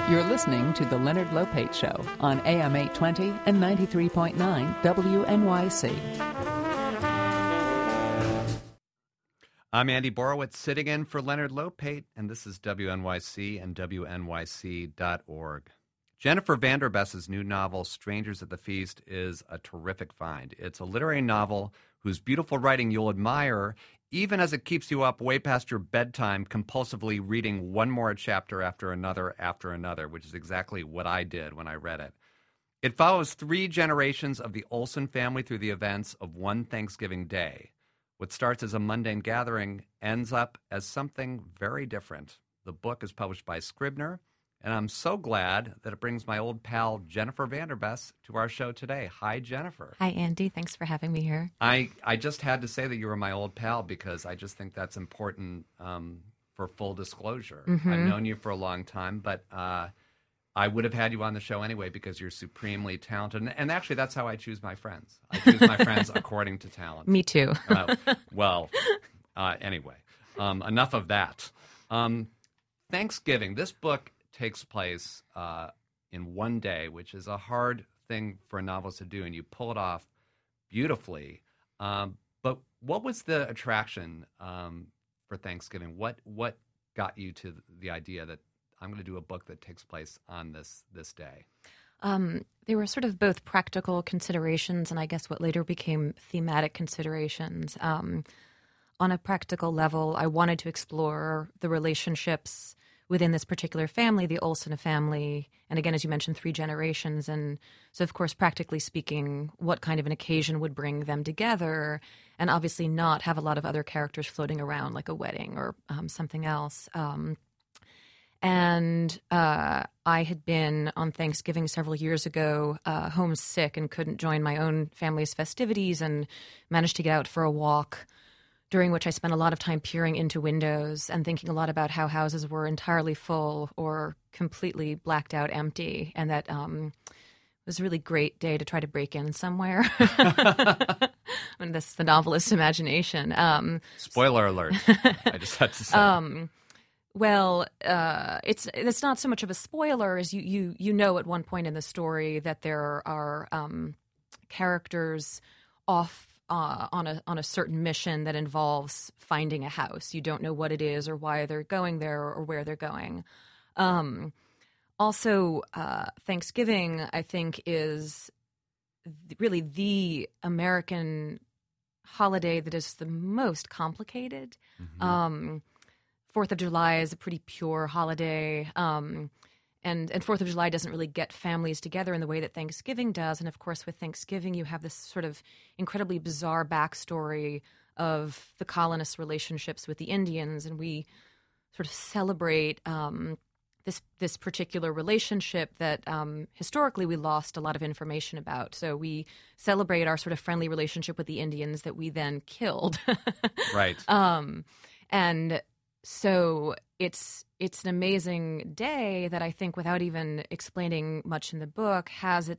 You're listening to The Leonard Lopate Show on AM 820 and 93.9 WNYC. I'm Andy Borowitz, sitting in for Leonard Lopate, and this is WNYC and WNYC.org. Jennifer Vanderbes's new novel, Strangers at the Feast, is a terrific find. It's a literary novel whose beautiful writing you'll admire, even as it keeps you up way past your bedtime, compulsively reading one more chapter after another, which is exactly what I did when I read it. It follows 3 generations of the Olsen family through the events of one Thanksgiving day. What starts as a mundane gathering ends up as something very different. The book is published by Scribner, and I'm so glad that it brings my old pal Jennifer Vanderbes to our show today. Hi, Jennifer. Hi, Andy. Thanks for having me here. I just had to say that you were my old pal because I just think that's important for full disclosure. Mm-hmm. I've known you for a long time, but I would have had you on the show anyway because you're supremely talented. And actually, that's how I choose my friends. I choose my friends according to talent. Me too. Anyway, enough of that. Thanksgiving. This book takes place in one day, which is a hard thing for a novelist to do, and you pull it off beautifully. But what was the attraction for Thanksgiving? What got you to the idea that I'm going to do a book that takes place on this day? They were sort of both practical considerations and I guess what later became thematic considerations. On a practical level, I wanted to explore the relationships within this particular family, the Olsen family, and again, as you mentioned, 3 generations. And so, of course, practically speaking, what kind of an occasion would bring them together, and obviously not have a lot of other characters floating around like a wedding or something else. And I had been on Thanksgiving several years ago homesick and couldn't join my own family's festivities, and managed to get out for a walk, during which I spent a lot of time peering into windows and thinking a lot about how houses were entirely full or completely blacked out empty, and that it was a really great day to try to break in somewhere. And this is the novelist's imagination. Spoiler alert. I just had to say. Well, it's not so much of a spoiler as you know at one point in the story that there are characters off on a certain mission that involves finding a house. You don't know what it is or why they're going there or where they're going. Also, Thanksgiving, I think, is really the American holiday that is the most complicated. Mm-hmm. 4th of July is a pretty pure holiday. And 4th of July doesn't really get families together in the way that Thanksgiving does. And, of course, with Thanksgiving, you have this sort of incredibly bizarre backstory of the colonists' relationships with the Indians. And we sort of celebrate this particular relationship that historically we lost a lot of information about. So we celebrate our sort of friendly relationship with the Indians that we then killed. Right. And so it's an amazing day that I think, without even explaining much in the book,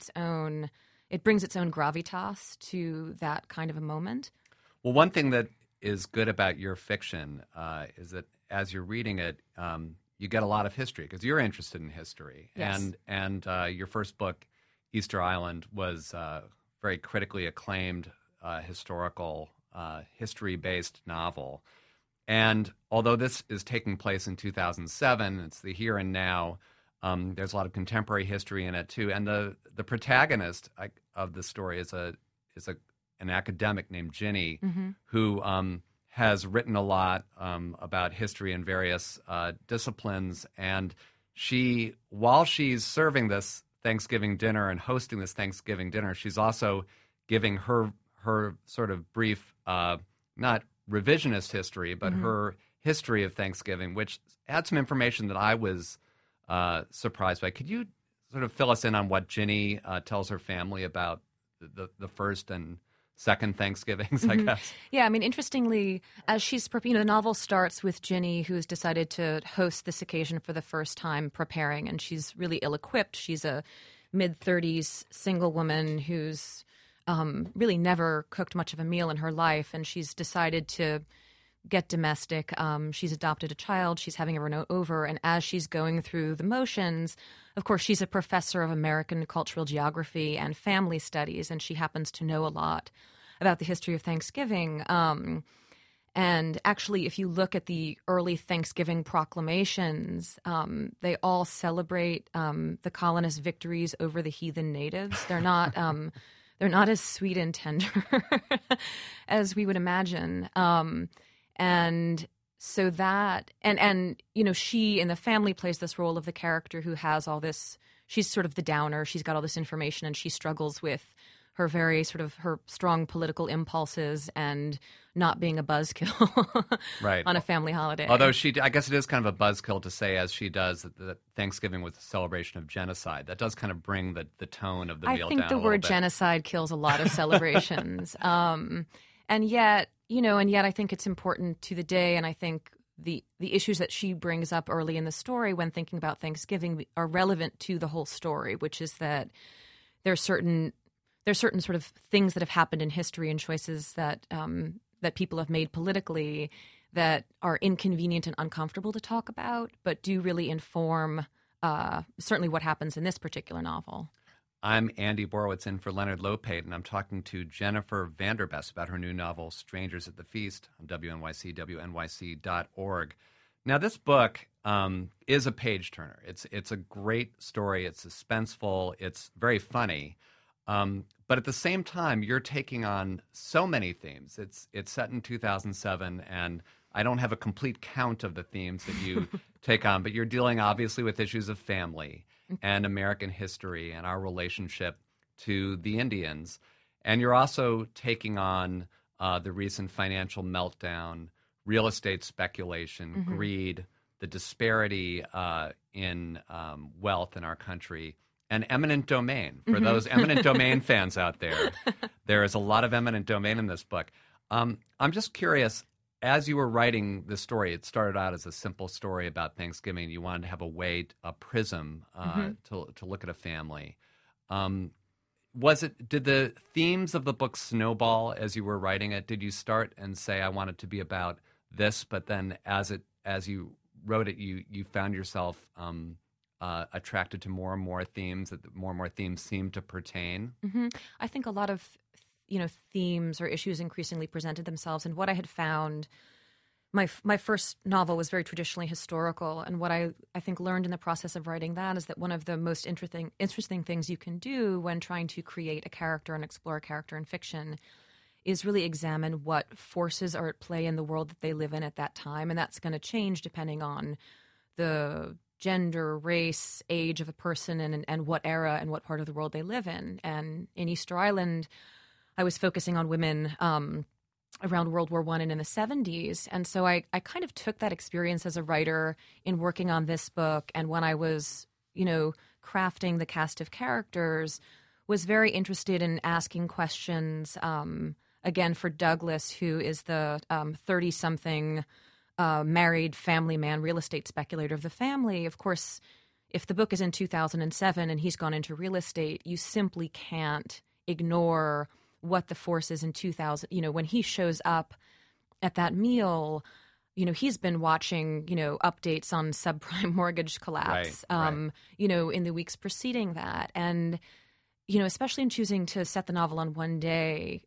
it brings its own gravitas to that kind of a moment. Well, one thing that is good about your fiction is that as you're reading it, you get a lot of history because you're interested in history. Yes. And your first book, Easter Island, was very critically acclaimed historical, history-based novel. And although this is taking place in 2007, it's the here and now, there's a lot of contemporary history in it too. And the protagonist of the story is an academic named Ginny, mm-hmm. who has written a lot about history in various disciplines. And while she's serving this Thanksgiving dinner and hosting this Thanksgiving dinner, she's also giving her sort of brief, not revisionist history, but mm-hmm. her history of Thanksgiving, which had some information that I was surprised by. Could you sort of fill us in on what Ginny tells her family about the first and second Thanksgivings, I guess? Yeah, I mean, interestingly, as she's, the novel starts with Ginny, who's decided to host this occasion for the first time, preparing, and she's really ill-equipped. She's a mid-30s single woman who's really never cooked much of a meal in her life, and she's decided to get domestic. She's adopted a child. She's having everyone over. And as she's going through the motions, of course, she's a professor of American cultural geography and family studies, and she happens to know a lot about the history of Thanksgiving. And actually, if you look at the early Thanksgiving proclamations, they all celebrate the colonists' victories over the heathen natives. They're not as sweet and tender as we would imagine. And so that, and she in the family plays this role of the character who has all this. She's sort of the downer. She's got all this information, and she struggles with her very sort of her strong political impulses and not being a buzzkill right. on a family holiday. Although I guess it is kind of a buzzkill to say, as she does, that Thanksgiving was a celebration of genocide. That does kind of bring the tone of the meal down a little bit. I think the word genocide kills a lot of celebrations. And yet I think it's important to the day, and I think the issues that she brings up early in the story when thinking about Thanksgiving are relevant to the whole story, which is that there's certain sort of things that have happened in history and choices that that people have made politically that are inconvenient and uncomfortable to talk about, but do really inform certainly what happens in this particular novel. I'm Andy Borowitz in for Leonard Lopate, and I'm talking to Jennifer Vanderbest about her new novel, Strangers at the Feast, on WNYC, WNYC.org. Now, this book is a page-turner. It's a great story. It's suspenseful. It's very funny. But at the same time, you're taking on so many themes. It's set in 2007, and I don't have a complete count of the themes that you take on, but you're dealing obviously with issues of family and American history and our relationship to the Indians. And you're also taking on the recent financial meltdown, real estate speculation, greed, the disparity in wealth in our country, and eminent domain. For those eminent domain fans out there is a lot of eminent domain in this book. I'm just curious, as you were writing this story, it started out as a simple story about Thanksgiving. You wanted to have a prism to look at a family. Did the themes of the book snowball as you were writing it? Did you start and say, I want it to be about this, but then as you wrote it, you found yourself attracted to more and more themes, that more and more themes seem to pertain? I think a lot of themes or issues increasingly presented themselves, and what I had found, my first novel was very traditionally historical, and what I think learned in the process of writing that is that one of the most interesting things you can do when trying to create a character and explore a character in fiction is really examine what forces are at play in the world that they live in at that time, and that's going to change depending on the gender, race, age of a person, and what era and what part of the world they live in. And in Easter Island, I was focusing on women around World War I and in the 70s. And so I kind of took that experience as a writer in working on this book. And when I was, crafting the cast of characters, was very interested in asking questions, again, for Douglas, who is the 30-something married family man, real estate speculator of the family. Of course, if the book is in 2007 and he's gone into real estate, you simply can't ignore what the force is in 2000. When he shows up at that meal, he's been watching, updates on subprime mortgage collapse, right. In the weeks preceding that. And, especially in choosing to set the novel on one day,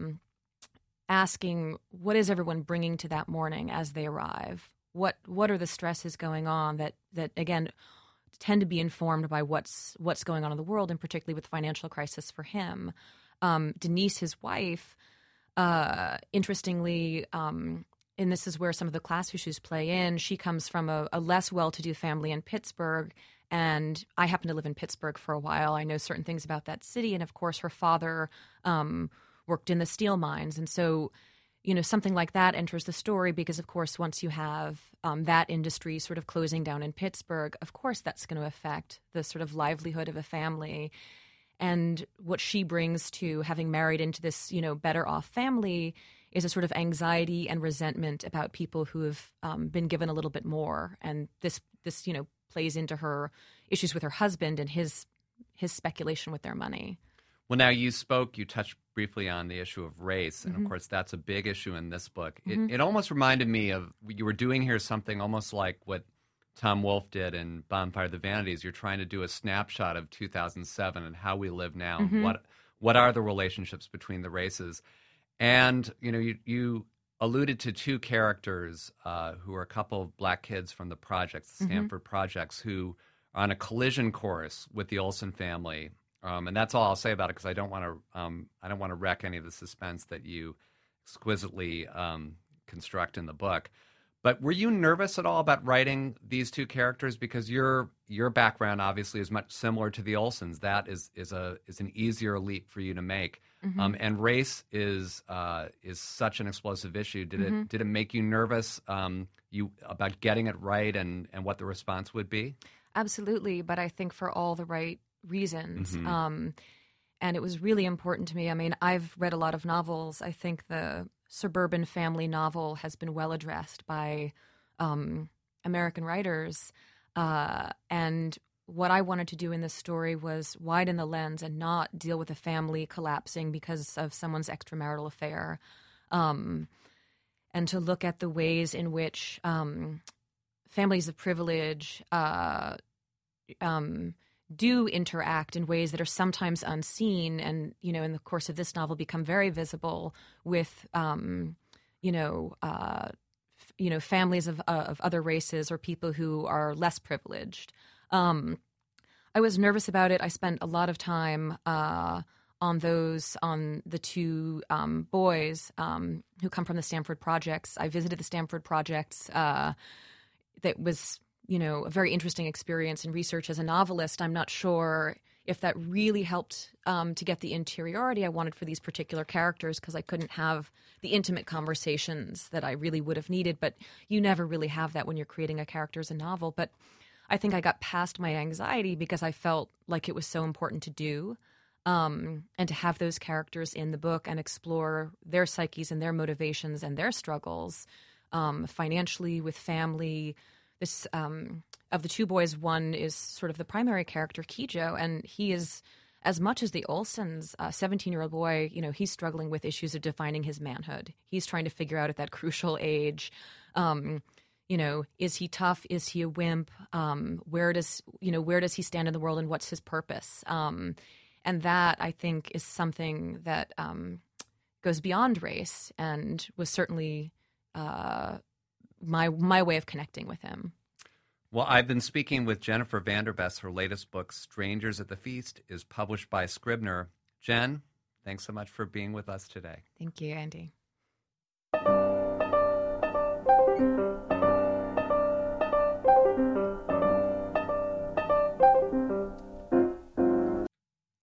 asking what is everyone bringing to that morning as they arrive? What are the stresses going on that again tend to be informed by what's going on in the world, and particularly with the financial crisis for him. Denise, his wife, interestingly, and this is where some of the class issues play in, she comes from a less well-to-do family in Pittsburgh, and I happen to live in Pittsburgh for a while. I know certain things about that city, and of course her father worked in the steel mines. And so, something like that enters the story because, of course, once you have that industry sort of closing down in Pittsburgh, of course that's going to affect the sort of livelihood of a family. And what she brings to having married into this, better off family is a sort of anxiety and resentment about people who have been given a little bit more. And this plays into her issues with her husband and his speculation with their money. Well, now you touched briefly on the issue of race, and of course that's a big issue in this book. It almost reminded me of, you were doing here something almost like what Tom Wolfe did in Bonfire of the Vanities. You're trying to do a snapshot of 2007 and how we live now. What are the relationships between the races? And, you alluded to two characters who are a couple of black kids from the projects, the Stanford projects, who are on a collision course with the Olsen family. And that's all I'll say about it, because I don't want to wreck any of the suspense that you exquisitely construct in the book. But were you nervous at all about writing these two characters? Because your background obviously is much similar to the Olsens. That is an easier leap for you to make. And race is such an explosive issue. Did it make you nervous about getting it right and what the response would be? Absolutely, but I think for all the right reasons. And it was really important to me. I mean, I've read a lot of novels. I think the suburban family novel has been well addressed by American writers. And what I wanted to do in this story was widen the lens and not deal with a family collapsing because of someone's extramarital affair. And to look at the ways in which families of privilege do interact in ways that are sometimes unseen, and in the course of this novel become very visible with families of other races or people who are less privileged. I was nervous about it. I spent a lot of time on the two boys who come from the Stanford projects. I visited the Stanford projects. That was a very interesting experience and research as a novelist. I'm not sure if that really helped to get the interiority I wanted for these particular characters, because I couldn't have the intimate conversations that I really would have needed. But you never really have that when you're creating a character as a novel. But I think I got past my anxiety because I felt like it was so important to do, and to have those characters in the book and explore their psyches and their motivations and their struggles financially, with family. This of the two boys, one is sort of the primary character, Kijo, and he is, as much as the Olsens, a 17-year-old boy, he's struggling with issues of defining his manhood. He's trying to figure out at that crucial age, is he tough? Is he a wimp? Where does he stand in the world, and what's his purpose? And that, I think, is something that goes beyond race, and was certainly my way of connecting with him. Well, I've been speaking with Jennifer Vanderbest. Her latest book, Strangers at the Feast, is published by Scribner. Jen, thanks so much for being with us today. Thank you, Andy.